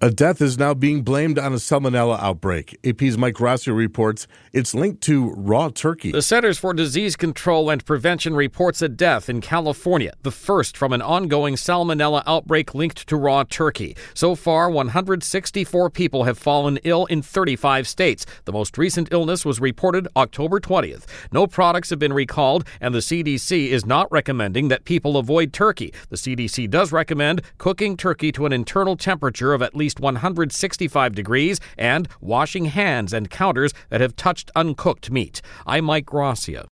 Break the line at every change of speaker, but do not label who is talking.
A death is now being blamed on a salmonella outbreak. AP's Mike Rossio reports it's linked to raw turkey.
The Centers for Disease Control and Prevention reports a death in California, the first from an ongoing salmonella outbreak linked to raw turkey. So far, 164 people have fallen ill in 35 states. The most recent illness was reported October 20th. No products have been recalled, and the CDC is not recommending that people avoid turkey. The CDC does recommend cooking turkey to an internal temperature of at least 165 degrees and washing hands and counters that have touched uncooked meat. I'm Mike Rossio.